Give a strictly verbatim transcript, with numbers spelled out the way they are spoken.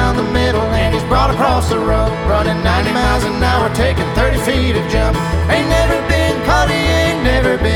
down the middle and he's brought across the road, running ninety miles an hour, taking thirty feet a jump. Ain't never been caught, he ain't never been